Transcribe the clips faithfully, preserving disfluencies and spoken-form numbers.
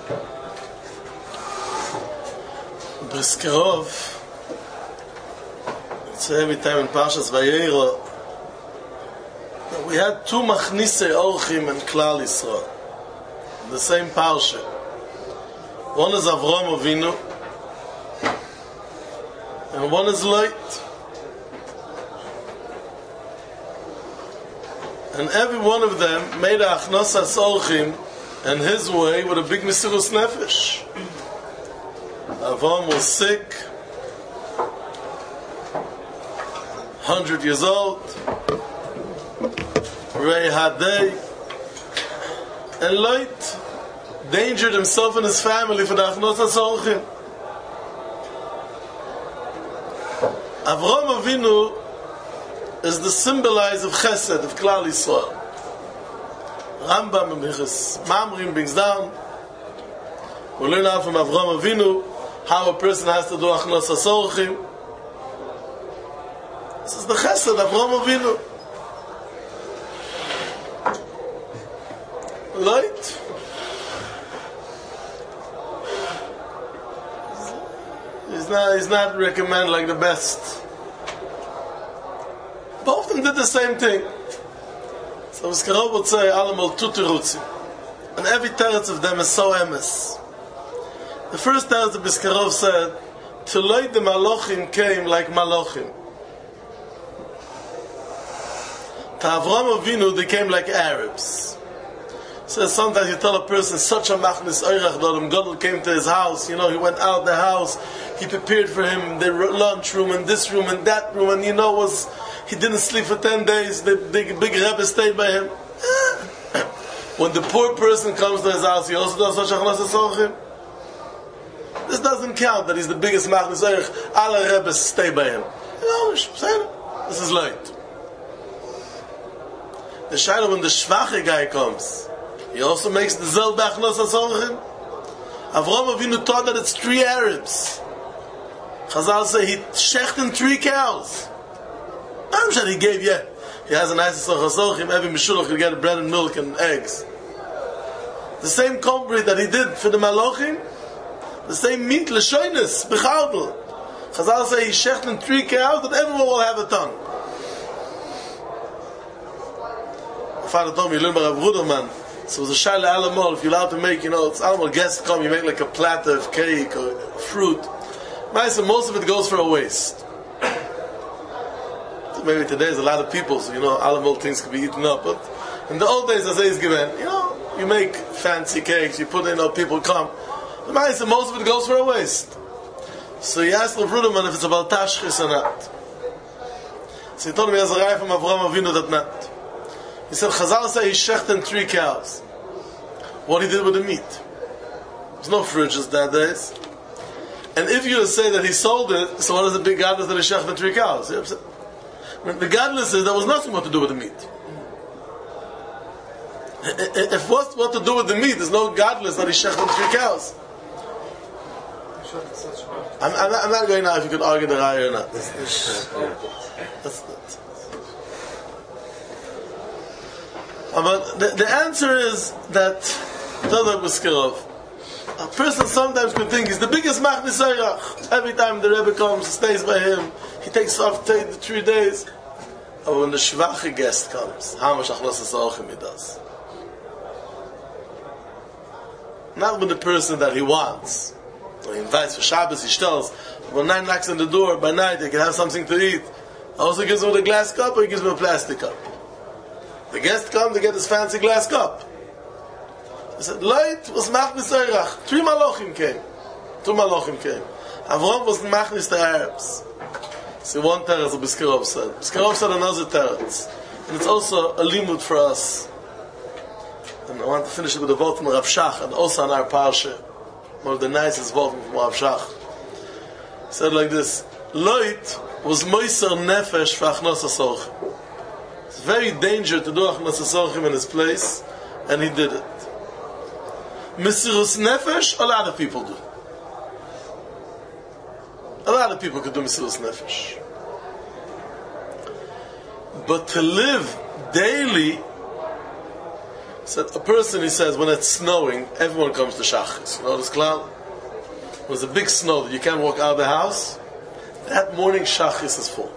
Briskerov, it's every time in Parshas Vayera, we had two Machnise Orchim and Klal Yisrael, the same Parsha. One is Avram Avinu, and one is Lot. And every one of them made a Achnosas Orchim and his way with a big Mesirus Nefesh. Avram was sick, hundred years old. Rei Hadei, and Lot endangered himself and his family for the Achnosas Orchim. Avram Avinu is the symbolizer of Chesed, of Klal Yisrael. Rambam and Minchas Mamrim brings down, we learn out from Avram Avinu how a person has to do Achnosas Orchim. This is the Chesed of Avram Avinu. Light. He's not, he's not recommended like the best. Both of them did the same thing. So Briskerov would say, Alamal Tutirutzi. And every teretz of them is so emes. The first teretz of Briskerov said, to light the Malochim came like Malochim. To Avram Avinu, they came like Arabs. So sometimes you tell a person, such a machnis oirach that Gadol came to his house, you know, he went out the house, he prepared for him the lunch room and this room and that room, and you know, was he didn't sleep for ten days, the big, big Rebbe stayed by him. When the poor person comes to his house, he also does such a Achnosas Orchim. This doesn't count that he's the biggest machnis oirach, all the Rebbes stay by him. You know, this is light. The shadow when the schwache guy comes, he also makes the Zel B'Achnosas Orchim. Avram Avinu taught that it's three Arabs. Chazal say he shechten three cows. I'm sure he gave, yeah. He has a nice Achnosas Orchim, every Meshulach will get bread and milk and eggs. The same company that he did for the Malochim, the same meat, L'shoynes, B'chardel. Chazal say he shechten three cows that everyone will have a tongue. My father told me, you learn by Rav Ruderman. So it was a shaila alamal. If you're allowed to make, you know, it's alamal guests come, you make like a platter of cake or fruit. So most of it goes for a waste. So maybe today there's a lot of people, so you know, alamal things can be eaten up. But in the old days, as is given, you know, you make fancy cakes, you put in, you know, people come. So most of it goes for a waste. So he asked Rav Ruderman if it's about tashchis or not. So he told me as a raya from Avram Avinu that not. He said, Chazal say he shechten three cows. What he did with the meat. There's no fridges that days. And if you say that he sold it, so what is the big godless that he shechten three cows? The godless is there was nothing more to do with the meat. If what's what to do with the meat, there's no godless that he shechten three cows. I'm, I'm, not, I'm not going now if you could argue the raya or not. That's, that's, that's, But the, the answer is that a person sometimes could think he's the biggest machnis oirach. Every time the Rebbe comes, stays by him, he takes off the three days. But when the shvache guest comes, how much Achnosas Orchim he does? Not with the person that he wants. When he invites for Shabbos, he tells, when nine knocks on the door, by night they can have something to eat. Also gives him a glass cup or he gives him a plastic cup. The guest comes to get this fancy glass cup. He said, Light was machnis oirach. Three Malochim came. Two Malochim came. Avram was machnis the Arabs. See, one teretz of Briskerov said. Briskerov said another teretz. And it's also a limud for us. And I want to finish it with a vote from Rav Shach, and also on our parsha. One of the nicest votes from Rav Shach. He said like this, Light was moiser nefesh for Achnosas Orchim. It's very dangerous to do Achnosas Orchim in his place, and he did it. Mesirus Nefesh, a lot of people do. A lot of people could do Mesirus Nefesh. But to live daily So a person, he says, when it's snowing, everyone comes to Shachris. You know this cloud? When there's a big snow that you can't walk out of the house, that morning Shachris is full.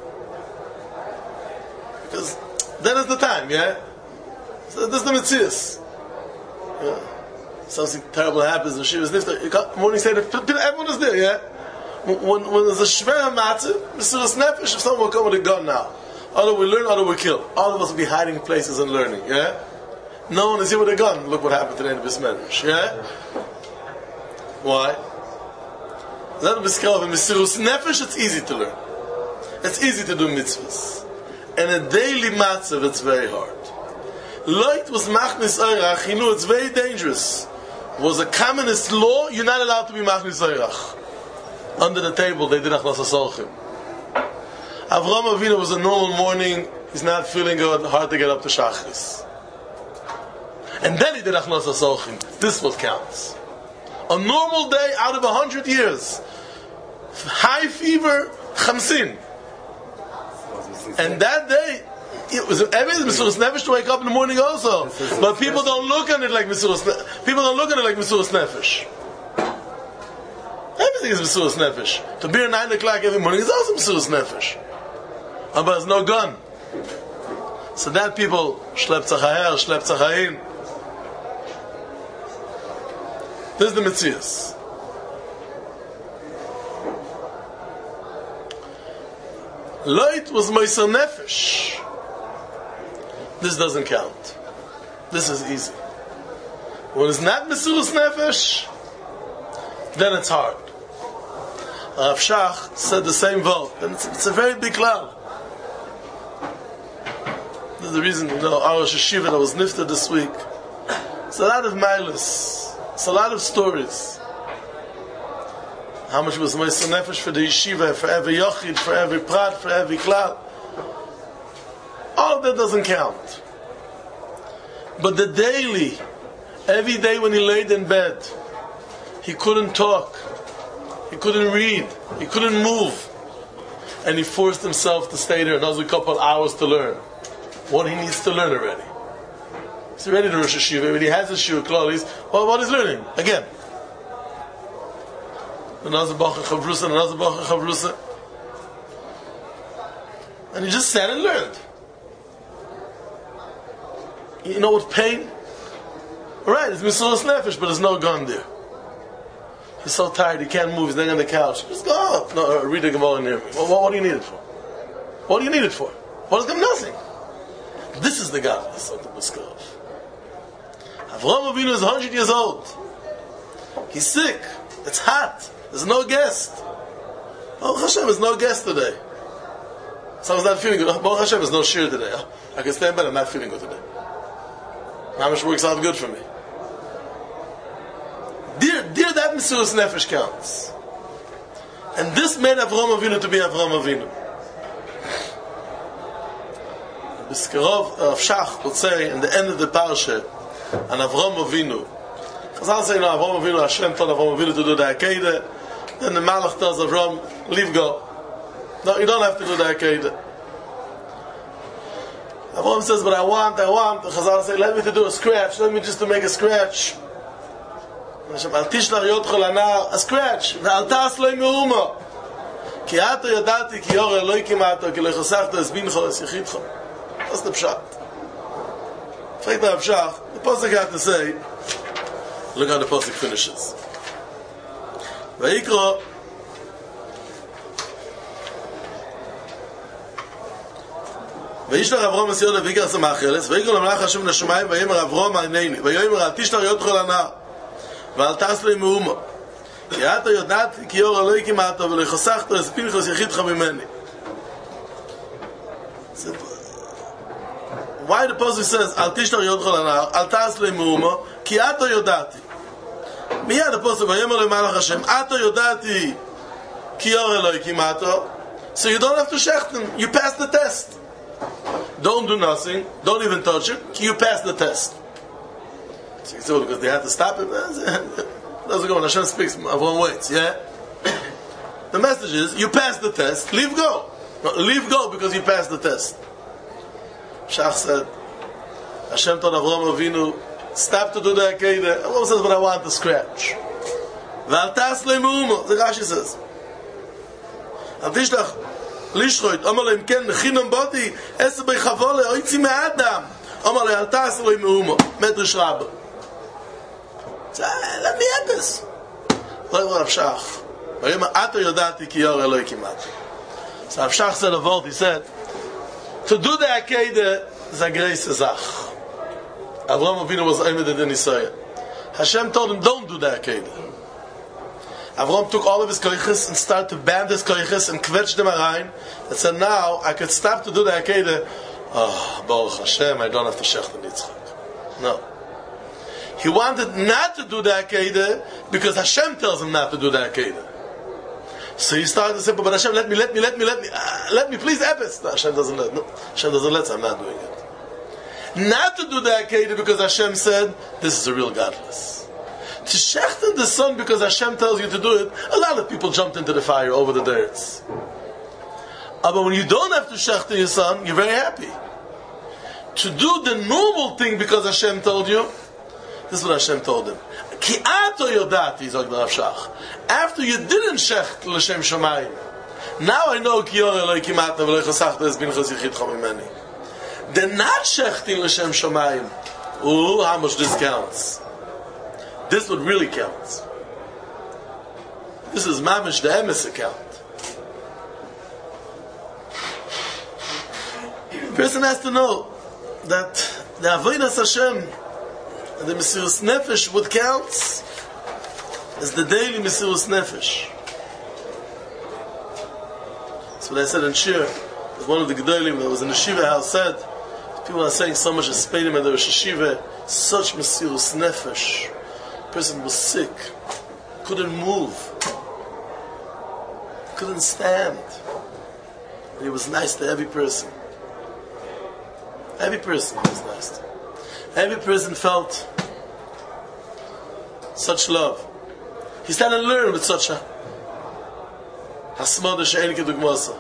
Because then is the time, yeah? So this is the Metzias. Yeah. Something terrible happens, and she was nifta. Morning say that everyone is there, yeah? When, when there's a shver matzah, Mesiras Nefesh, if someone will come with a gun now, either we learn, either we kill. All of us will be hiding places and learning, yeah? No one is here with a gun. Look what happened today in the Bismedrish, yeah? Why? That Biskelov and Mesiras Nefesh, it's easy to learn. It's easy to do mitzvahs. And a daily matzah, it's very hard. Loit was machnis oirach, he knew it's very dangerous. Was a communist law, you're not allowed to be machnis oirach. Under the table, they did achnas asolchim. Avraham Avinu was a normal morning, he's not feeling good, hard to get up to Shachris. And then he did achnas asolchim. This is what counts. A normal day out of a hundred years. High fever, chamsin. And that day, it was everything Mesiras Nefesh to wake up in the morning also. But people don't look at it like Mesiras Nefesh. People don't look at it like Mesiras Nefesh. Everything is Mesiras Nefesh. To be at nine o'clock every morning is also Mesiras Nefesh. But there's no gun. So that people shlep tzachayer, shlep tzachayin. This is the Metzias. Loit was Meiser Nefesh. This doesn't count. This is easy. When it's not Mesiras Nefesh, then it's hard. Rav Shach said the same vote, and it's, it's a very big cloud. This is the reason, you know, our Yeshiva that was nifted this week. It's a lot of milas. It's a lot of stories. How much was Meiser Nefesh for the Yeshiva, for every Yochid, for every Prat, for every Klal. All of that doesn't count. But the daily, every day when he laid in bed, he couldn't talk, he couldn't read, he couldn't move, and he forced himself to stay there another couple hours to learn what he needs to learn already. He's ready to Rosh Hashiva, when he has his shiur klal, he's, well, what he's learning? Again. Another Bacha Chavrusa, another Bacha Chavrusa. And he just sat and learned. You know what pain? Right, it's Mesiras Nefesh, but there's no gun there. He's so tired, he can't move, he's laying on the couch. Just go up. No, uh, read the Gemara near me. Well, what, what do you need it for? What do you need it for? What is it? Nothing. This is the godliness of the Biskelov. Avraham Avinu is one hundred years old. He's sick. It's hot. There's no guest. Baruch Hashem, there's no guest today. Someone's not feeling good. Baruch Hashem, there's no shiur today. I can stand by, I'm not feeling good today. How much works out good for me? Dear, dear that Mesiras Nefesh counts. And this made Avraham Avinu to be Avraham Avinu. Biskerov Rav Shach would say in the end of the parsha, and Avraham Avinu, Chazal say, no, Avraham Avinu, Hashem told Avraham Avinu to do the Akedah, then the Malach tells Avraham, leave go. No, you don't have to do the Akedah. Avraham says, but I want, I want. The Chazal say, let me to do a scratch. Let me just to make a scratch. A scratch. Ve'al ta'as lo me'uma. Ki ato yadati ki yor Eloi kimato ki lo chosachto es bincho es yichidcho. That's the pshat. Fragt Rav Shach, the Pasuk had to say, look how the Pasuk finishes. Vayikro וישלח אברהם מסיעו לויקר סמאחלס ויקרא למלאך השם לשמיים ויאמר אברהם הנני ויאמר אל תשלח ידך לנהר ואל תעש לי מאומה כי אתה יודעת כי יור אלוהי כמעטו ולא חסכת את פנחס יחידך ממני. Why the Pasuk says אל תשלח ידך לנהר אל תעש לי מאומה כי אתה יודעתי. מיד הפסוק ויאמר למלאך השם אתה יודעתי כי יור אלוהי כמעטו. So you don't have to shechten, you pass the test. Don't do nothing. Don't even touch it. You pass the test. So you say, well, because they had to stop it. Doesn't go when Hashem speaks. Everyone waits. Yeah. The message is, you pass the test. Leave go. No, leave go because you passed the test. Shach said, Hashem told Avraham Avinu, stop to do the Akedah. Allah says, but I want to scratch. Ve'al tas lo me'uma. The Rashi says. Al tishlach lishroit. Amar lo im ken nechinam bodi. Ese bei chavole. Oitzi me'adam. Amar lo al tas lo me'uma. Medrash Rabbah. Let me have this. Lo Rav Shach. V'yema ato yodati ki yor Eloi kimat. So Rav Shach said a word. He said, to do the Akedah is a great zach. Avraham Avinu was aimed at the Nisaya. Hashem told him, don't do the Akedah. Avraham took all of his koiches and started to band his koiches and kvetch them around and said, now I could stop to do the Akedah. Oh, Baruch Hashem, I don't have to shech the Yitzchak. No. He wanted not to do the Akedah because Hashem tells him not to do the Akedah. So he started to say, but Hashem, let me, let me, let me, let me, uh, let me, please, Epis. No, Hashem doesn't let, no, Hashem doesn't let, so I'm not doing it. Not to do the Akedah because Hashem said, this is a real godless. To shechten the sun because Hashem tells you to do it, a lot of people jumped into the fire over the dirt. But when you don't have to shechten your son, you're very happy. To do the normal thing because Hashem told you, this is what Hashem told him. Ki ato yodati, zog the Rav Shach. After you didn't shecht l'shem shamayim, now I know ki yor Eloi kimat v'lo chasachta es binchos yichidcha mimeni. The not shechting l'shem shamayim, ooh, how much this counts. This would really count. This is mamish the emes account. The person has to know that the avodas Hashem, the Mesirus Nefesh, what counts is the daily Mesirus Nefesh. That's what I said in Shir. One of the Gedolim that was in the Shiva house said, people are saying so much as Speidim and the Rosh Hashiva, such Mesirus Nefesh. The person was sick, couldn't move, couldn't stand. And he was nice to every person. Every person was nice to. Every person felt such love. He started to learn with such a hasmada she'en kedugmasa.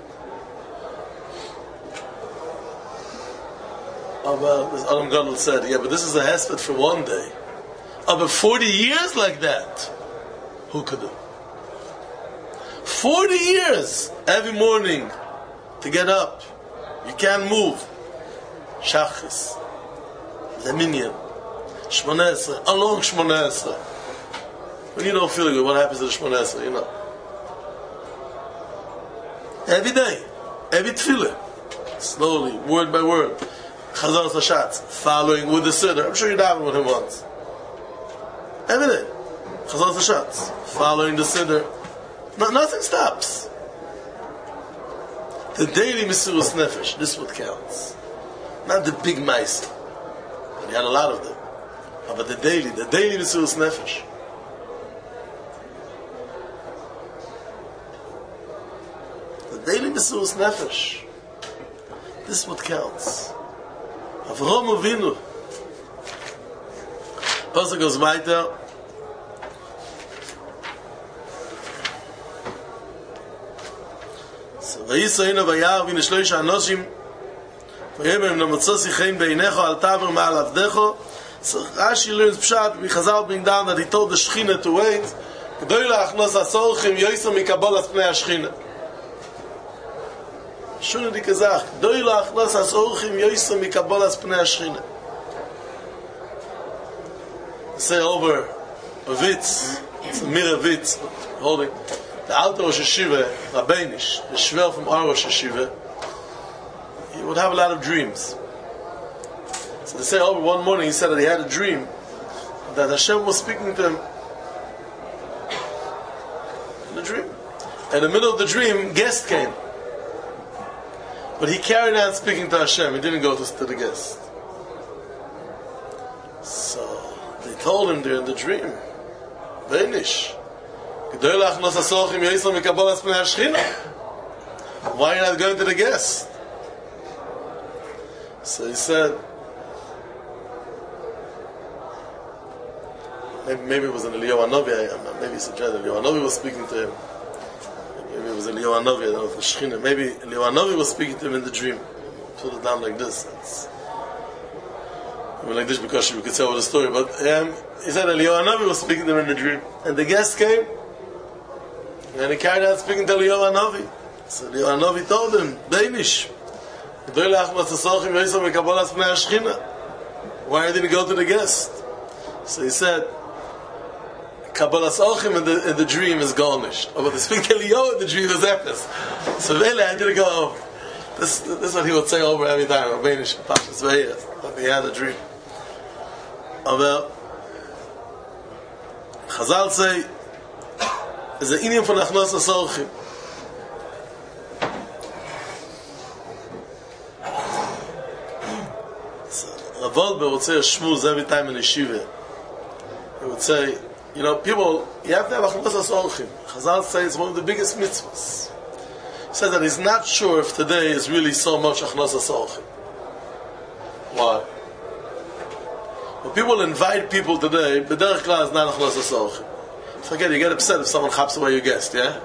Oh, well, as Adam Gadol said, yeah, but this is a hesped for one day. Oh, but forty years like that, who could do? Forty years every morning to get up, you can't move. Shachis. The minyan, Shmoneh Esrei, along Shmoneh Esrei. When you don't feel good, what happens to the Shmoneh Esrei? You know. Every day, every tefillah, slowly, word by word, Chazar Sashatz, following with the Siddur. I'm sure you davened with him once. Every day, Chazar Sashatz, following the Siddur. No, nothing stops. The daily Mesirus Nefesh, this is what counts. Not the big mice. He had a lot of them. But the daily, the daily Mesirus Nefesh. The daily Mesirus Nefesh. This is what counts. Avraham Avinu. Pasuk goes weiter. So, Vayisayinu vayar v'ine shloisha anoshim v'yemem namotzos yichein beinecho al taver ma'al avdecho. So Rashi learns Pshat, we Chazal bring down that he told the Shechina to wait. G'doi la'achnos asorchim yoyso mikabol as pnei ha-Shechina. Shuna di kazach. G'doi la'achnos asorchim yoyso mikabol as pnei ha-Shechina. Say over a vitz, it's a mirror vitz, holding. The Alter Rosh Hashiva, Rabbeinish, the Shver from our Rosh Hashiva, he would have a lot of dreams. So they say over one morning he said that he had a dream that Hashem was speaking to him in the dream. In the middle of the dream, guest came. But he carried on speaking to Hashem. He didn't go to, to the guest. So they told him during the dream, Beinish, why are you not going to the guest? So he said, maybe, maybe it was an Eliyahu Hanavi, maybe he suggested Eliyahu Hanavi was speaking to him. Maybe it was Eliyahu Hanavi, I don't know if it was Shechina. Maybe Eliyahu Hanavi was speaking to him in the dream. Put it down like this. It's, I mean, like this because we could tell the story, but um, he said Eliyahu Hanavi was speaking to him in a dream, and the guest came, and he carried out speaking to Eliyahu Hanavi. So Eliyahu Hanavi told him, Danish, why didn't he go to the guest? So he said, Kabbalas Ochim in the, in the dream is garnished. But the speaking to Eliyahu in the dream is Ephes. So really, I didn't go over. This, this is what he would say over every time. Rabbeinu Pashas Vayas. He had a dream. Aber Chazal say, is an Indian from Achnos HaSorchim. Rav Wolbe would say a shmuz every time in yeshiva. He would say, you know, people, you have to have Achnos HaSorchim. Chazal say it's one of the biggest mitzvahs. He said that he's not sure if today is really so much Achnos HaSorchim. Why? When people invite people today, b'derech klal is not Achnos HaSorchim. Forget it, you get upset if someone chaps away your guest, yeah?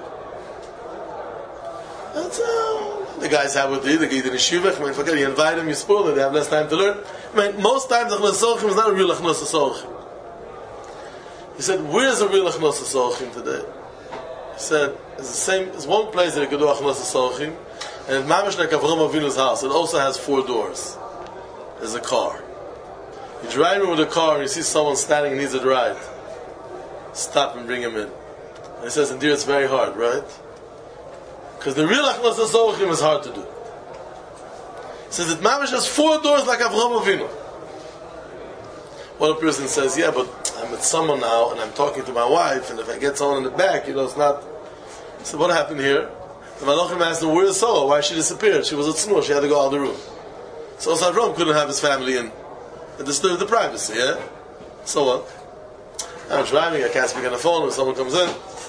That's uh, the guys have with you, the guy in the yeshiva. I mean, forget it, you invite them, you spoil them, they have less time to learn. I mean, most times Achnos HaSorchim is not a real Achnos HaSorchim. He said, where's the real Achnos HaSorchim today? He said, it's the same, it's one place that you could do Achnos HaSorchim, and it's mamish like Avraham Avinu's house. It also has four doors. There's a car. You're driving with a car and you see someone standing and needs a ride. Stop and bring him in. And he says, and dear, it's very hard, right? Because the real Achnos HaSorchim is hard to do. He says, it mamish has four doors like Avraham Avinu. One person says, yeah, but I'm with someone now and I'm talking to my wife, and if I get someone in the back, you know, it's not. So what happened here? The Malachim asked him, where is Sarah? Why she disappeared? She was at Tznuah, she had to go out of the room. So Avram couldn't have his family in. It disturbed the privacy, yeah? So what? I'm driving, I can't speak on the phone when someone comes in.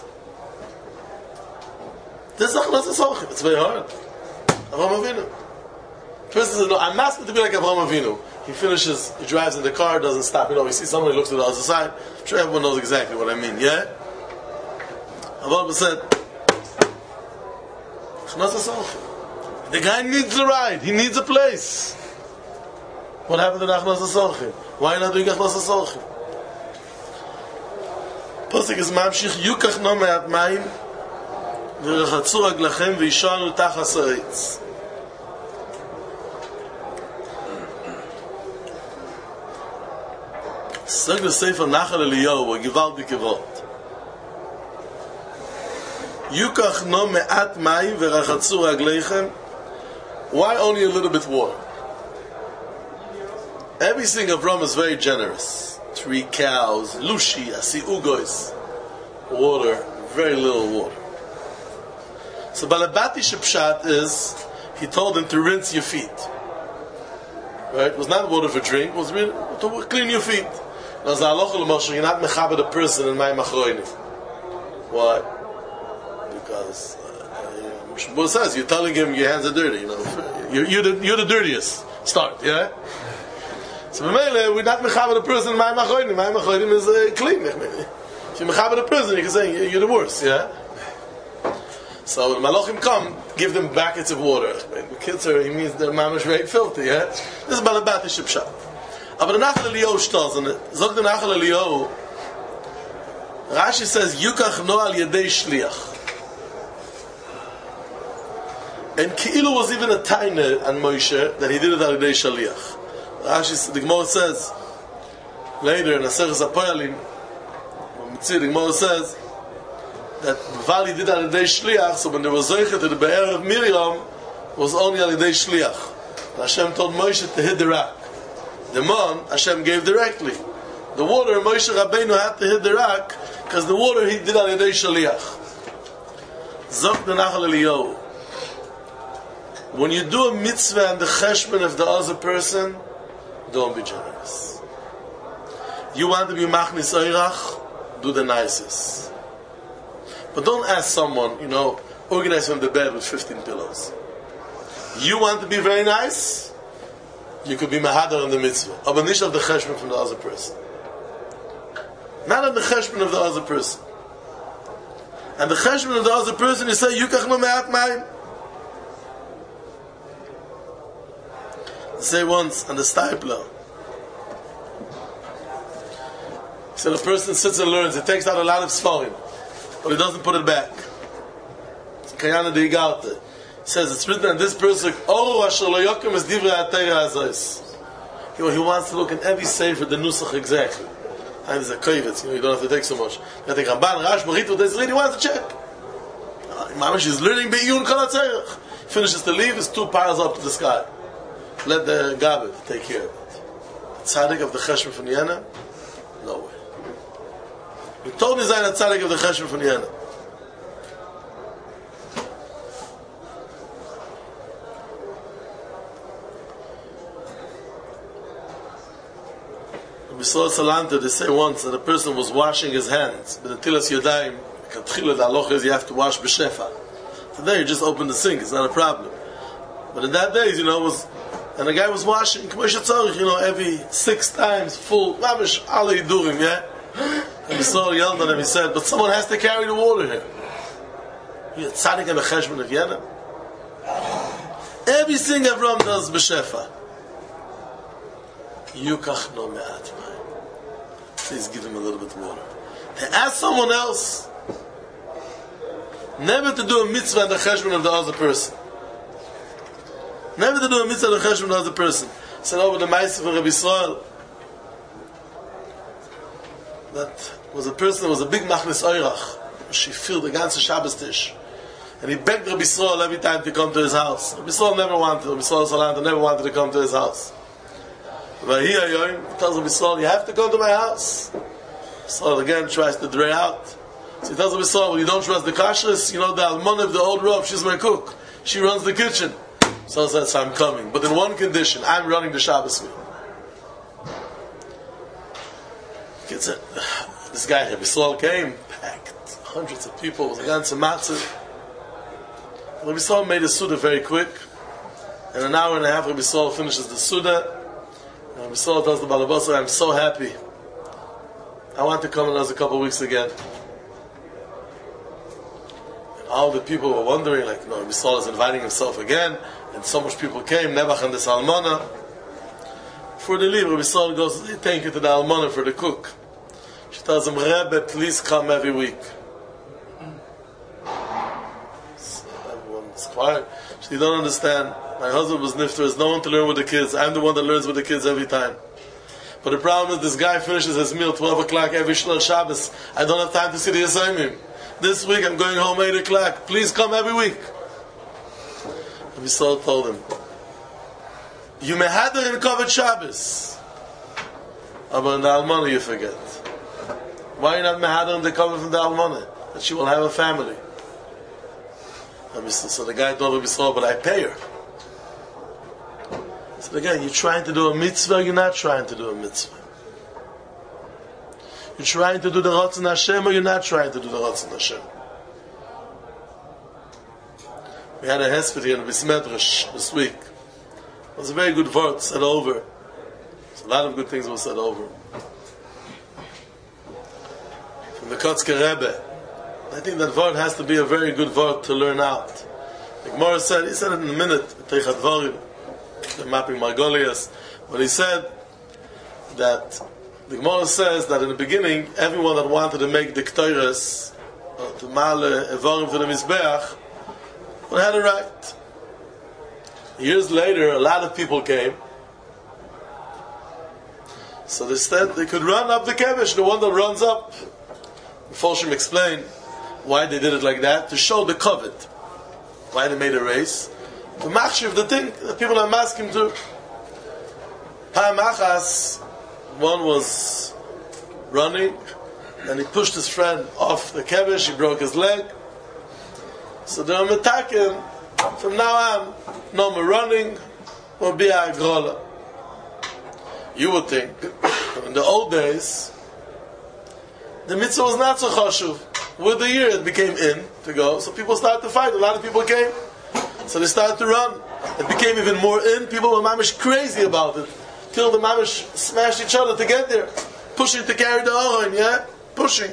This is Achnos HaSorchim. It's very hard. Avraham Avinu. Person says, no, I'm asking to be like Avraham Avinu. He finishes, he drives in the car, doesn't stop. You know, he sees someone, he looks to the other side. I'm sure everyone knows exactly what I mean, yeah? Avraham said, Achnos HaSorchim. The guy needs a ride. He needs a place. What happened to the Achnos HaSorchim? Why not doing Achnos HaSorchim? Pasuk is mamshich yukach no me'at mayim v'rechatzu raglachem v'yishanu tachas ha'etz. Sag the Sefer Nachal Eliyahu, a gewaltige Wort. Yukach no me'at mayim v'rechatzu raglechem. Why only a little bit water? Everything of Ram is very generous. Three cows, lushi, asi ugois. Water, very little water. So Balabati Shepshat is, he told them to rinse your feet. Right? It was not water for drink, it was really to clean your feet. Now, you're not mechaber the person in my machroinim. Why? Because Moshe uh, says, you're telling him your hands are dirty. You know, you're, you're, the, you're the dirtiest. Start, yeah? So we're not mechaber the person in my machroinim. My machroinim is uh, clean. If you're mechaber the person, you can say you're the worst, yeah? So when Malachim come, give them buckets of water. The kids are, he means they're mamish very filthy, yeah? This is Balabati Shepshat. Aber der Nachal Eliyahu steht, und sagt der Nachal Eliyahu, Rashi says, Yukach no al yedei shliach. And Ki'ilu was even a taina on Moshe, that he did it al yedei shliach. Rashi, the Gemara says, later in Aseres HaPoyalim, the Gemara says, that Vali did al yedei shliach, so when there was Zoichet to the Be'er of Miriam, was only al yedei shliach. And Hashem told Moshe to hit the rock. The man, Hashem gave directly. The water, Moshe Rabbeinu had to hit the rock, because the water he did al yedei shliach. Zok the Nachal Eliyahu. When you do a mitzvah and the cheshbon of the other person, don't be generous. You want to be machnis oirach, do the nicest. But don't ask someone, you know, organize from the bed with fifteen pillows. You want to be very nice? You could be mahadar on the mitzvah, but not of the cheshbon from the other person. Not on the cheshbon of the other person. And the cheshbon of the other person, you say, Yukach no me'at mayim. Say once on the stipler, So the person sits and learns, he takes out a lot of sforim, but he doesn't put it back. It's Kayana de Igalte. He says, it's written that this person, oh, Asher lo yokim es divrei HaTorah azos. He wants to look in every sefer, the nusach exactly. And there's a kovetz, you know, you don't have to take so much. You take Ramban, Rash, Baritu, there's really wants to check. Mamash is learning Be'iyun Kol HaTorah. Finishes the leave, his two piles up to the sky. Let the Gabev take care of it. The tzaddik of the Cheshbon from Yena? No way. You told me Zayin a tzaddik of the Cheshbon from Yena. We saw Salanta, they say once that a person was washing his hands, but until it's Yadayim, Katchila, the halacha is you have to wash b'shefa. Today you just open the sink, it's not a problem. But in that days, you know, it was, and the guy was washing, you know, every six times, full, mamish, ala yidurim, yeah? And we saw yelled at him, he said, but someone has to carry the water here. You're tzaddik in the Cheshbon of Yena? Everything Avram does b'shefa. Yukach no me'at. Please give him a little bit of water. To ask someone else never to do a mitzvah in the cheshbon of the other person. Never to do a mitzvah in the cheshbon of the other person. Said over the Ma'aseh of Rabbi Yisrael that was a person that was a big machnis oirach. She filled the ganze Shabbos tish. And he begged Rabbi Yisrael every time to come to his house. Rabbi Yisrael never wanted, Rabbi Yisrael Salanta never wanted to come to his house. But he tells Rabbi Yisrael, you have to come to my house. Yisrael again tries to dray out. So he tells Rabbi Yisrael, well, you don't trust the kashrus, you know the almana of the old robe, she's my cook. She runs the kitchen. So he says, I'm coming. But in one condition, I'm running the Shabbos meal. Gets it. This guy, Rabbi Yisrael came, packed, hundreds of people, it was a ganze matzah. Rabbi Yisrael made the Suda very quick. In an hour and a half, Rabbi Yisrael finishes the Suda. And Rabbi Yisrael tells the Balabasa, I'm so happy. I want to come another couple of weeks again. And all the people were wondering, like, no, Rabbi Yisrael is inviting himself again. And so much people came, Nebuch and the Salmana. Before they leave, Rabbi Yisrael goes, thank you to the Almana for the cook. She tells him, Rebbe, please come every week. So everyone's quiet. She don't understand. My husband was nifter. There's no one to learn with the kids. I'm the one that learns with the kids every time. But the problem is this guy finishes his meal twelve o'clock every Shlosh Shabbos. I don't have time to see the Yisayimim. This week I'm going home eight o'clock. Please come every week. Rabbi Yisrael told him, you may have it in Kovet Shabbos. But in the Almana you forget. Why are you not mehadar in the cover from the Almana? That she will have a family. So the guy told Rabbi Yisrael, but I pay her. So again, you're trying to do a mitzvah, you're not trying to do a mitzvah. You're trying to do the Ratzon Hashem, or you're not trying to do the Ratzon Hashem. We had a hesped here in Bismedrash this week. It was a very good word said over. So a lot of good things were said over. From the Kotzker Rebbe. I think that word has to be a very good word to learn out. The Gemara said, he said it in a minute, Teichat Dvarim, the mapping Margolias, but he said that the Gemara says that in the beginning, everyone that wanted to make the Ketores, or to male Evarim for the Mizbeach, would have a right. Years later, a lot of people came, so they said they could run up the Kevish, the one that runs up. Foshim explained why they did it like that, to show the covet. Why they made a race. To machshiv the thing that people are asking to. Pa'am achas, one was running, and he pushed his friend off the kevish, he broke his leg. So they were metakim, from now on, no more running, or be a grola. You would think, in the old days, the mitzvah was not so chashuv. With the year it became in to go, so people started to fight. A lot of people came, so they started to run. It became even more in. People were mamish crazy about it, till the mamish smashed each other to get there, pushing to carry the aron, yeah, pushing.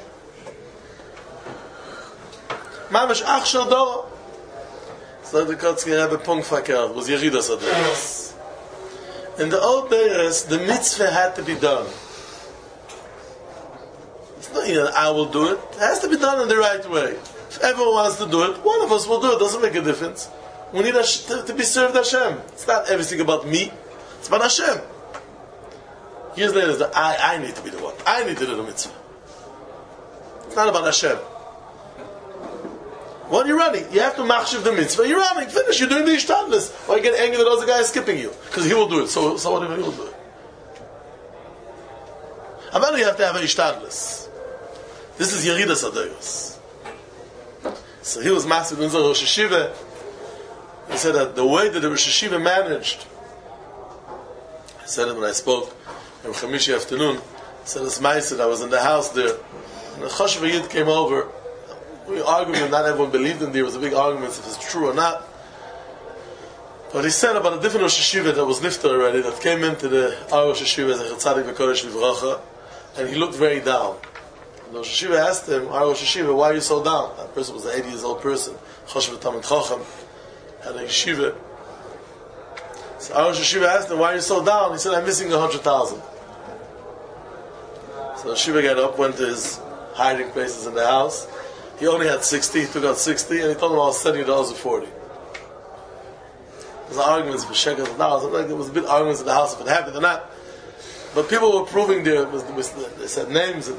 Mamish ach shel dor. So the Kotzker Rebbe Punkt Faker was Yeridas Adonis. In the old days, the mitzvah had to be done. It's not, you know, I will do it. It has to be done in the right way. If everyone wants to do it, one of us will do it. It doesn't make a difference. We need to, to be served Hashem. It's not everything about me. It's about Hashem. Years later, it's that I, I need to be the one. I need to do the mitzvah. It's not about Hashem. What are you running? You have to machshiv the mitzvah. You're running. Finish. You're doing the ishtadlis. Why you get angry that the other guy is skipping you? Because he will do it. So, so what if he will do it? About you have to have a ishtadlis. This is Yeridas Adayos. So he was master in Rosh Hashiva. He said that the way that the Rosh Hashiva managed, I said it when I spoke on Chamishi afternoon, I said this ma'aseh, I was in the house there, and the Choshev Yid came over. We argued, and not everyone believed him. There was a big argument if it's true or not. But he said about a different Rosh Hashiva that was nifter already, that came into the our Rosh Hashiva as a Chetzadik V'Kodesh Livracha, and he looked very down. And the Rosh Hashiva asked him, our Rosh Hashiva, why are you so down? That person was an eighty years old person, Choshev Tamid Chacham, had a yeshiva. So our Rosh Hashiva asked him, why are you so down? He said, I'm missing a hundred thousand. So the Shiva got up, went to his hiding places in the house. He only had sixty, he took out sixty, and he told him I was sending you the other forty. There was arguments for shekels and dollars. Like there was a bit arguments in the house if it happened or not. But people were proving there. They said names, and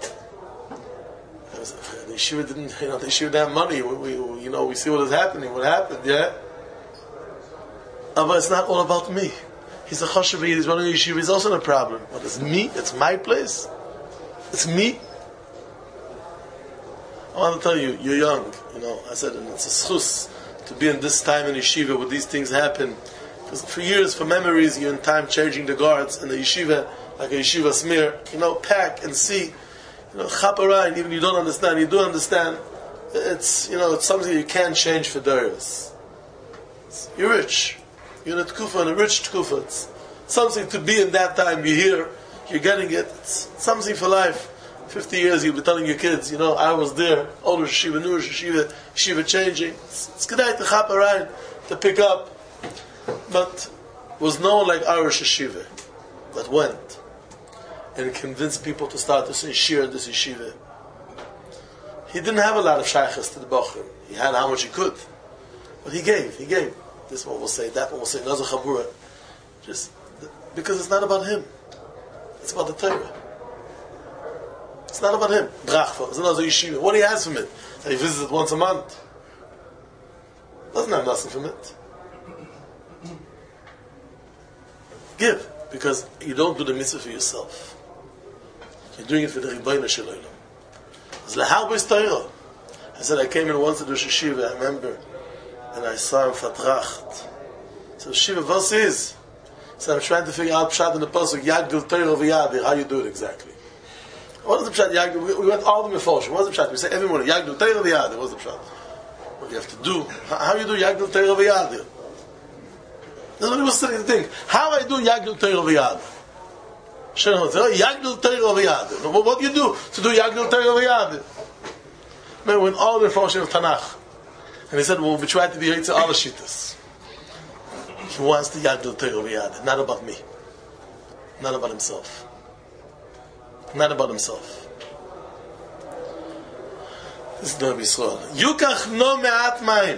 was, the yeshiva didn't. You know, the yeshiva didn't have money. We, we, you know, we see what is happening. What happened? Yeah. But it's not all about me. He's a choshev yid. He's running a yeshiva. He's also in a problem. What is me? It's my place. It's me. I want to tell you, you're young. You know, I said, and it's a schus to be in this time in yeshiva where these things happen. Because for years, for memories, you're in time changing the guards in the yeshiva, like a yeshiva smear. You know, pack and see. You know, chaparine, even you don't understand, you do understand. It's, you know, it's something you can't change for darius. You're rich. You're in a tkufa, in a rich tkufa. It's something to be in that time. You're here, you're getting it. It's something for life. Fifty years you'll be telling your kids, you know, I was there, older yeshiva, new yeshiva, yeshiva changing. It's kedai to chaparine, to pick up. But was no one like our yeshiva that went and convinced people to start to say shir in this yeshiva. He didn't have a lot of shaykhs to the Bachrim. He had how much he could. But he gave, he gave. This one will say, that one will say, Nazar Chabura. Just, because it's not about him. It's about the Torah. It's not about him. Brachva. It's another yeshiva. What he has from it? That he visits it once a month. Doesn't have nothing from it. Give. Because you don't do the mitzvah for yourself. You're doing it for the Ribbono Shel Olam. It's leharbeis Torah. I said, I came in once to do yeshiva, I remember, and I saw him vertracht. So yeshiva, what is? So I'm trying to figure out pshat in the pasuk, Yagdil Torah v'yadir, how you do it exactly. What is the pshat? Yagdil, we went all the mefoshim. What is the pshat? We say every morning, Yagdil Torah v'yadir. What's the pshat? What you have to do? How you do Yagdil Torah v'yadir? Nobody was sitting to think, how I do Yagdil Torah v'yadir? Yagdil Torah v'yadir. What do you do to do Yagdil Torah v'yadir? Man, when all the mefoshim of Tanakh, and he said, well, we try to be Yitzhak all the shittas. He wants the Yagdil Torah v'yadir, not about me, not about himself. Not about himself. This is Noam Yisrael. Yukach no me'at mayim.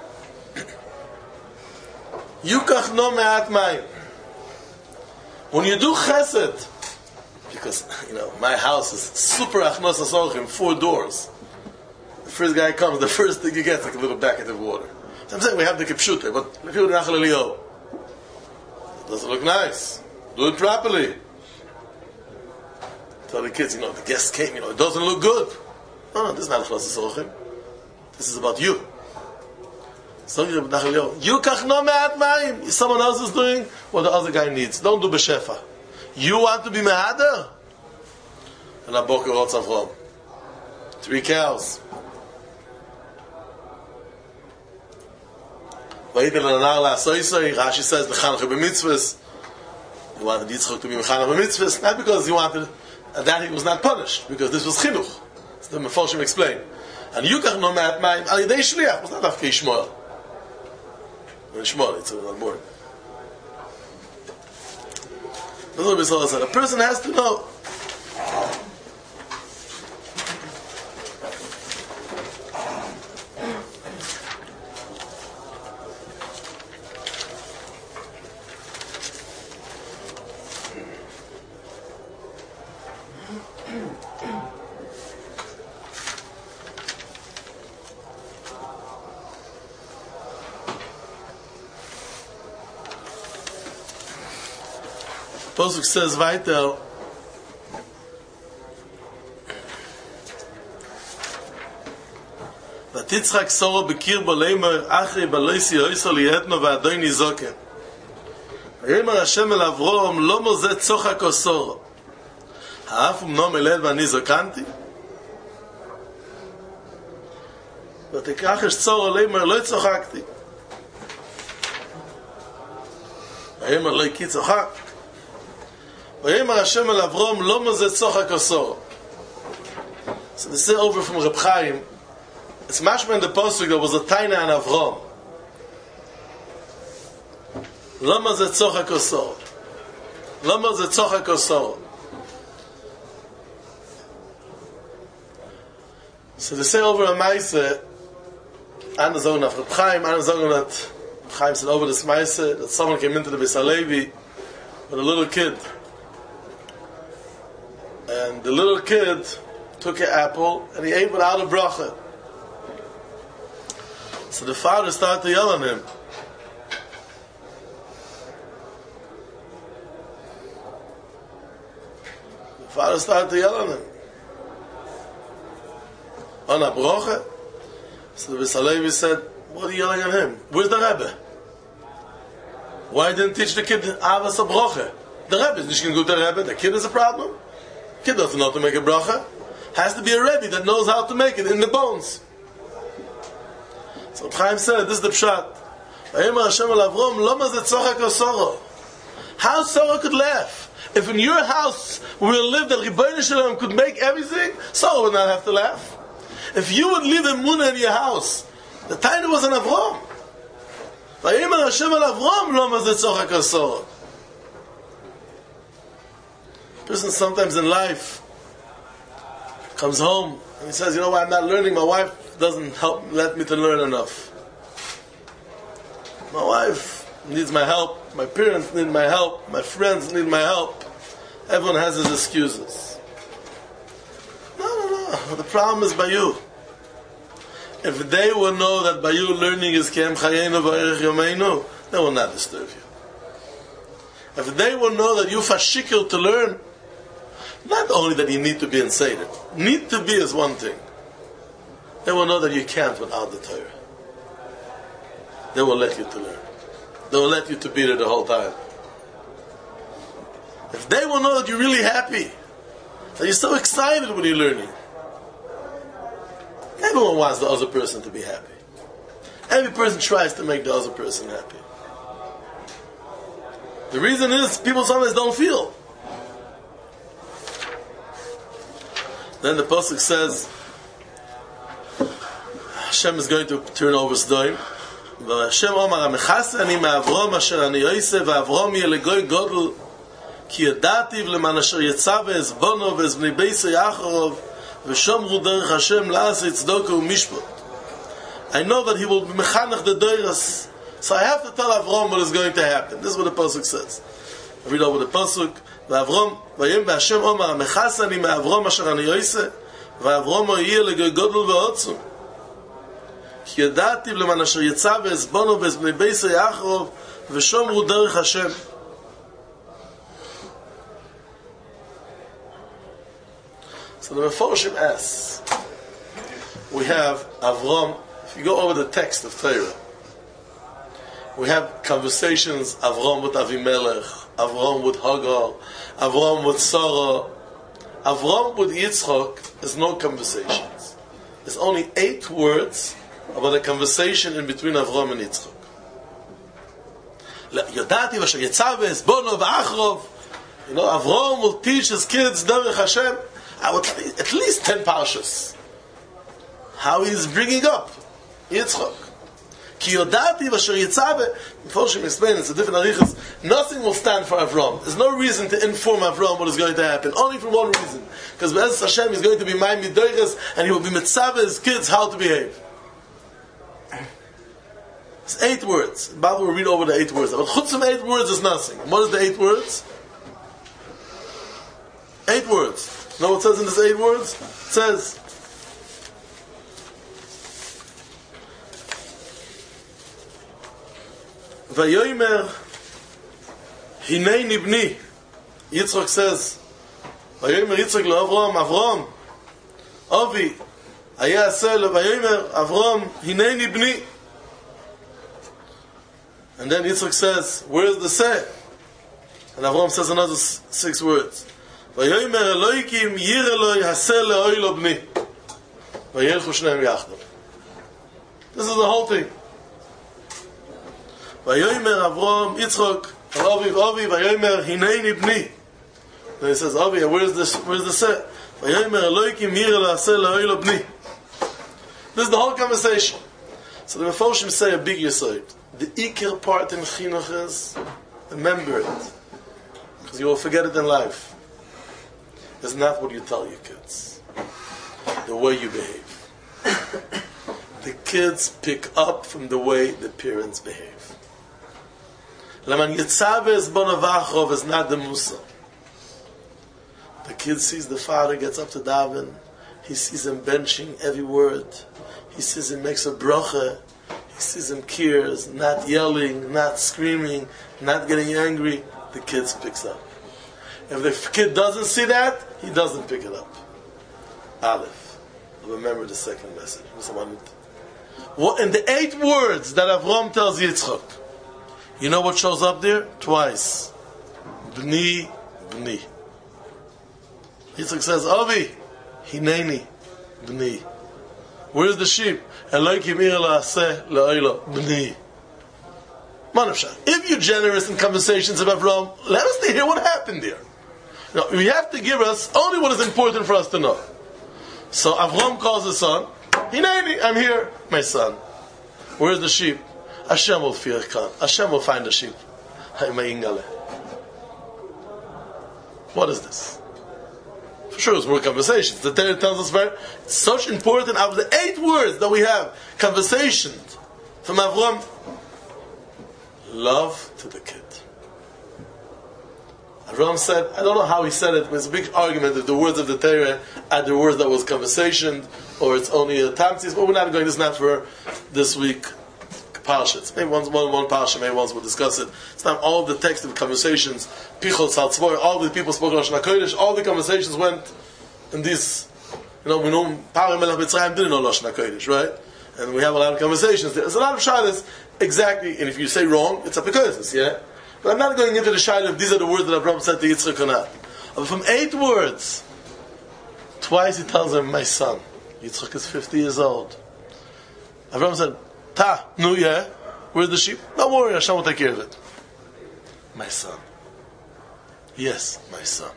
Yukach no me'at mayim. When you do chesed, because, you know, my house is super achnos asorchim, four doors. The first guy comes, the first thing you get is like a little bucket of water. So I'm saying we have the kipshute, but if you're Nachal Eliyahu, it doesn't look nice. Do it properly. Tell the kids, you know, the guests came, you know, it doesn't look good. No, no, this is not Achlas Yisrochim. This is about you. So you kach no me'at mayim. Someone else is doing what the other guy needs. Don't do b'shefa. You want to be me'ader? And Aboker wrote Avram. Three cows. Rashi says the Chanukah b'mitzvahs. He wanted Yitzchak to be Mechanach b'mitzvahs, not because he wanted, and that he was not punished, because this was chinuch. So the Meforshim explained. And Yukach no me'at mayim al yedei shliach was not after Yishmael. Yishmael, it's a lot more. A person has to know. Pasuk says weiter, ותצחק שרה בקיר בלימר אחרי בלויסי אויסו ליהתנו ואדוני זוקן. ויאמר השם אל אברהם לא מזה צוחק או שרה. האף אמנם ילד ואני זקנתי? ותקח אש שרה לימר לא צוחקתי. ויאמר לא כי צוחק. ויאמר השם אל אברהם לא מזה צוחק או שרה. So this is over from Reb Chaim. It's mashma in the pasuk there was a taina and Avram. Lama ze tzochak osor. Lama ze tzochak osor. So they say over a maise, Anna zogen of Reb Chaim, Anna zogen that Reb Chaim said over this maise that someone came into the Beis HaLevi with a little kid, and the little kid took an apple and he ate without a bracha. So the father started to yell at him. The father started to yell at him. On a bracha. So the Beis HaLevi said, what are you yelling at him? Where's the Rebbe? Why didn't teach the kid Avas a bracha? The Rebbe is not going to go to the Rebbe. The kid is a problem. The kid doesn't know how to make a bracha. Has to be a Rebbe that knows how to make it in the bones. So Chaim said, this is the pshat. Vayimar Hashem el Avram, lama ze tzochak o Sora. How Sora could laugh? If in your house we lived that Ribbono Shel Olam could make everything, Sora would not have to laugh. If you would leave a Munah in your house, the taina was an Avram. Vayimar Hashem el Avram, lama ze tzochak o Sora. A person sometimes in life comes home and he says, you know why I'm not learning? My wife doesn't help let me to learn enough. My wife needs my help, my parents need my help, my friends need my help. Everyone has his excuses. No, no, no. The problem is by you. If they will know that by you learning is Kem Chayenu V'Erech Yomeinu, they will not disturb you. If they will know that you fashikil to learn, not only that you need to be inside it, need to be is one thing. They will know that you can't without the Torah. They will let you to learn. They will let you to be there the whole time. If they will know that you're really happy, that you're so excited when you're learning, everyone wants the other person to be happy. Every person tries to make the other person happy. The reason is people sometimes don't feel. Then the pasuk says, Hashem is going to turn over Sodom. Hashem Omar Amechas ani me'Avram asher ani Yosef ve'Avram yeh legoy godel ki yadativ leman asher yetza ve'ezbono ve'ezbnei beis Yacharov ve'shomru derech Hashem la'aseh tzedakah u'mishpat. I know that he will be mechanech the doiras, so I have to tell Avram what is going to happen. This is what the pasuk says. I read over the pasuk. Ve'Avram vayem ve'Hashem Omar Amechas ani me'Avram asher ani Yosef ve'Avram yeh legoy godel ve'otzum. כי ידעתי למען אשר יצא ועזבונו ועזבני בייס יעקב ושומרו דרך השם. So the Meforshim asks, we have Avram, if you go over the text of Torah, we have conversations, Avram with Avimelech, Avram with Hagar, Avram with Sarah. Avram with Yitzchak is no conversations. There's only eight words about a conversation in between Avram and Yitzchak. Yodati v'asher yetza ve'ezbono v'achrov. You know, Avram will teach his kids Derech Hashem. I would at least ten parshas. How he is bringing up Yitzchak. Ki yodati v'asher yetza ve. Before she explains, it's a different arichas. Nothing will stand for Avram. There's no reason to inform Avram what is going to happen. Only for one reason. Because Be'ez Hashem is going to be Ma'im Midoiches and he will be mitzvah his kids how to behave. It's eight words. Bible will read over the eight words. But chutz from eight words is nothing. What is the eight words? Eight words. You know what it says in this eight words? It says, Vayomer Hinei Nibni Yitzchak says, Vayomer Yitzchak leAvram, Avram, Avi, Haya aseh lo Vayomer Avram, Hineni bni. And then Yitzchak says, where is the say? And Avram says another s- six words. Vayomer Eloikim yir Eloi haseh le'oilo bni. Vayelchu shneim yachdav. This is the whole thing. Vayomer Avram Yitzchak Aviv Avi Vayomer Hineni bni. Then he says, Avi, where's the where's the set? Vayomer Eloikim yir Eloi haseh le'oilo bni. This is the whole conversation. So the Mefoshim say a big yesod. The ikir part in chinuch is remember it, because you will forget it in life. It's not what you tell your kids, the way you behave. The kids pick up from the way the parents behave. Laman yitzaves bonavachov is not the musa. The kid sees the father gets up to daven. He sees him benching every word. He sees him makes a bracha. He sees him cares, not yelling, not screaming, not getting angry. The kid picks up. If the kid doesn't see that, he doesn't pick it up. Aleph. Remember the second message. What in the eight words that Avram tells Yitzchak, you know what shows up there? Twice. Bni, bni. Yitzchak says, Avi, hineni, bni. Where's the sheep? If you're generous in conversations of Avram, let us hear what happened there. Now, you have to give us only what is important for us to know. So Avram calls his son, Hineni, I'm here, my son. Where's the sheep? Hashem will fear Khan. Hashem will find the sheep. What is this? For sure, it's more conversations. The Torah tells us very, it's such important. Out of the eight words that we have, conversation from Avram, love to the kid. Avram said, I don't know how he said it, but it's a big argument if the words of the Torah are the words that was conversation, or it's only a tamsis, but we're not going, this is not for this week. Parshas. Maybe one, one, one parsha, maybe once we'll discuss it. It's not all the text of conversations, Pichol, Saltzvor, all the people spoke Lashon HaKodesh, all the conversations went in these, you know, we know, Paro Melech Mitzrayim didn't know Lashon HaKodesh, right? And we have a lot of conversations there. There's a lot of shilas, exactly, and if you say wrong, it's a pikosis, yeah? But I'm not going into the shilah if these are the words that Abraham said to Yitzchak or not. But from eight words, twice he tells him, my son. Yitzchak is fifty years old. Abraham said, Ta, no, yeah. Where's the sheep? Don't worry, Hashem will take care of it. My son. Yes, my son.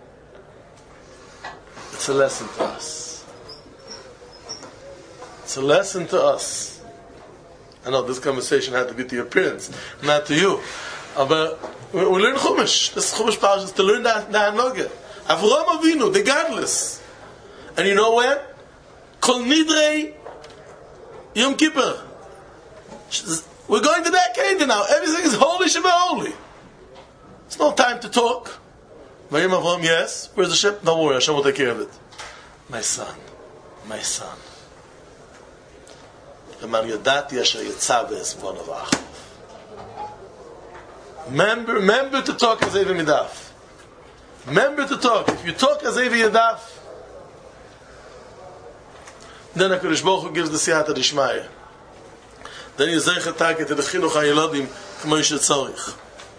It's a lesson to us. It's a lesson to us. I know this conversation had to be to your parents, not to you. But we learn Chumash. This Chumash Parashah is to learn that Hanoga. Avraham Avinu, the godless. And you know when? Kol Nidrei Yom Kippur. We're going to that Kedar now. Everything is holy, Shabbat holy. It's no time to talk. Vayim Avram, yes. Where's the ship? Don't worry, Hashem will take care of it. My son, my son. Remember, remember to talk as Evi Midaf. Remember to talk. If you talk as Evi Yadaf, then HaKadosh Baruch Hu gives the Siyata Dishmaya. Then you zeich atake to the chinuch haYiladim k'mo shetzarich.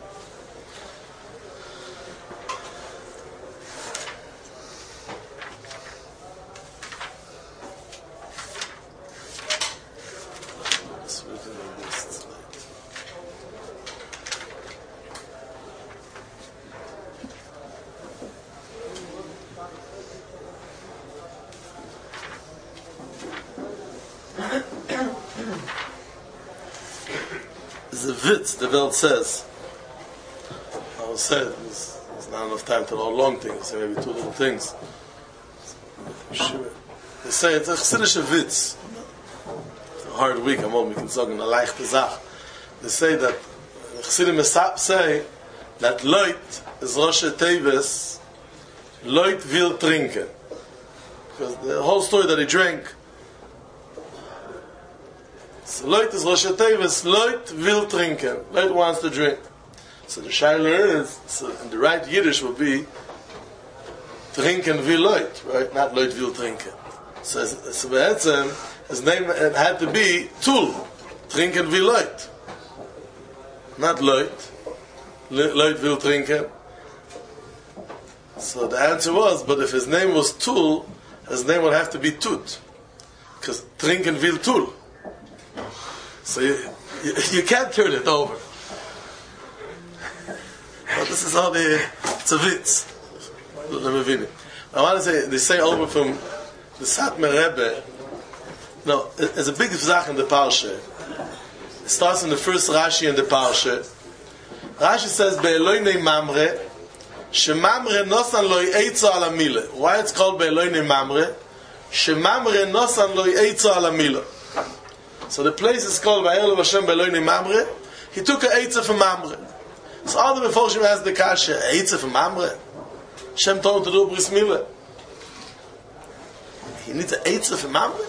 The Witz, the Welt says, I will say, there's, there's not enough time to know long things, so maybe two little things. Sure. They say it's a Chassidish Witz. It's a hard week, I'm all making sagen, a leichte Zach. They say that, Chassidim say, that Leut is Rosh Teves, Leut will trinken. Because the whole story that he drank, so Leut is Rosh Teves, Leut will trinken. Leut wants to drink. So the Shaila is, so in the right Yiddish would be trinken wie Leut, right? Not Leut will trinken. So, so Be'etzem, his name had to be Tul, trinken wie Leut. Not Leut. Leut will trinken. So the answer was, but if his name was Tul, his name would have to be Tut. Because trinken will Tul. So you, you, you can't turn it over. But this is all the, it's a vitz. I want to say, they say over from the Satmar Rebbe, no, it's a big zach in the Parsha. It starts in the first Rashi in the Parsha. Rashi says, Be'eloinei mamre, shemamre nosan loi eitzo ala mile. Why it's called Be'eloinei mamre? Shemamre nosan loi eitzo ala mile. So the place is called Va'erlev Hashem Be'eloinei mamre. He took an eitzo from mamre. So all the Meforshim asked the Kasha, eitzo from mamre? Hashem told him to do bris milah. He needs an eitzah for Mamre?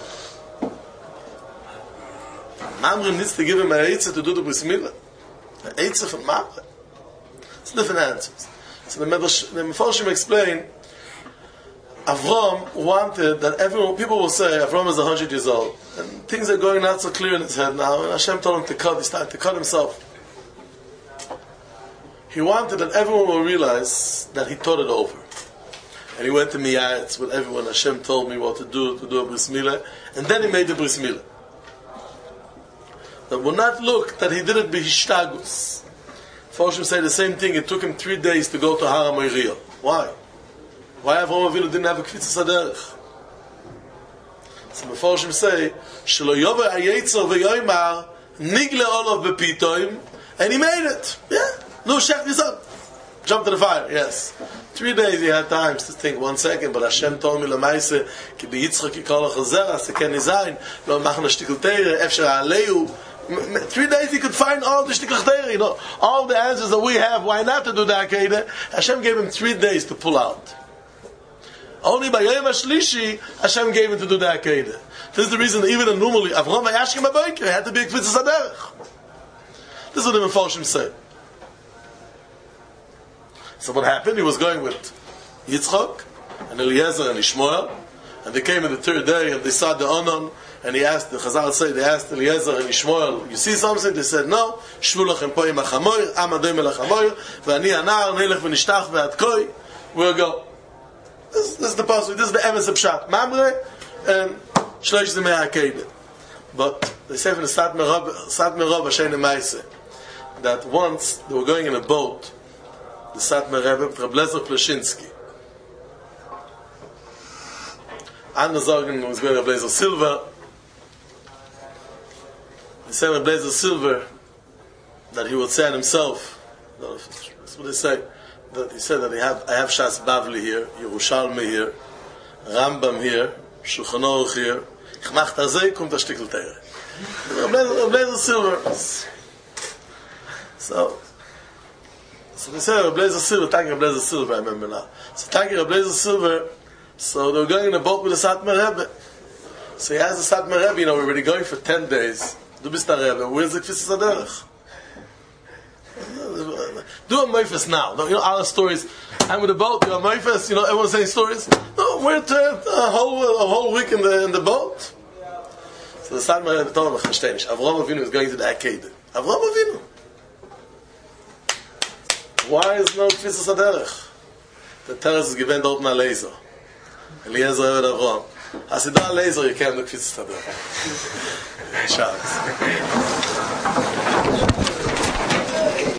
Mamre needs to give him an eitzah to do the bris milah. An eitzah for Mamre? It's different answers. So the Meforshim explain, Avram wanted that everyone, people will say, Avram is a hundred years old, and things are going not so clear in his head now, and Hashem told him to cut, he started to cut himself. He wanted that everyone will realize that he thought it over. And he went to Miyatz with everyone. Hashem told me what to do, to do a bris milah. And then he made the bris milah. That will not look that he did it b'hishtagus. Meforshim say the same thing. It took him three days to go to Har HaMoriah. Why? Why Avraham Avinu didn't have a kvitzas haderech? So Meforshim say, Shelo yover hayetzer v'yoymar nigle olav b'pitoim, and he made it. Yeah. No, shech this up. Jump to the fire, yes. Three days he had time to think, one second, but Hashem told me, Lamaise, ki biyitzchak yikol ha'chazera, se ken nizayin, lo machna shtikl teire, efsher ha'aleyu. Three days he could find all the shtikl teire, you know, all the answers that we have, why not to do the Akedah. Hashem gave him three days to pull out. Only by Yom HaShlishi, Hashem gave him to do the Akedah. This is the reason that even normally, Avraham vayashkim ha'boker, had to be a kvitzas haderech. This is what the Meforshim say. So what happened? He was going with Yitzchak and Eliezer and Ishmael, and they came in the third day and they saw the Onan, and he asked, the Chazal say, they asked Eliezer and Ishmael, you see something? They said, no. Shvu lachem po im hachamoir, am adoim el hachamoir, ve'ani anar, nelech v'nishtach ve'adkoi, we'll go. This, this is the passage, this is the emes pshat. Mamre and shlosh zemei ha'akedah. But they say from the Satmar Rebbe Hashem Maaseh that once they were going in a boat, the Satmar Rebbe, Reb Lezer Pleshinsky. Anna Zorgen was going to Reb Lezer Silver. They said Reb Lezer Silver that he would say on himself, that's what they say, that he said that I have, I have Shas Bavli here, Yerushalmi here, Rambam here, Shulchan Aruch here, ich mach tazei, kommt a Stickel Teire. Reb Lezer Silver. So, So they said Reb Lezer Silver, Taki Reb Lezer Silver, I remember now. So Taki Reb Lezer Silver, so they were going in a boat with the Satmar Rebbe. So he asked the Satmar Rebbe, you know, we're already going for ten days. Du bist der Rebbe, where's the kvitzas haderech? Do a meifes now. You know, all the stories, I'm with the boat, you know, meifes, you know, everyone's saying stories. No, we're to a whole, a whole week in the, in the boat. So the Satmar Rebbe told him, Avraham Avinu is going to the Akedah. Avraham Avinu. Why is no kvitzas haderech? The terrace is given dort na laser. Eliezer Eved Avraham. As you do a laser, you can't do kvitzas haderech. Chance.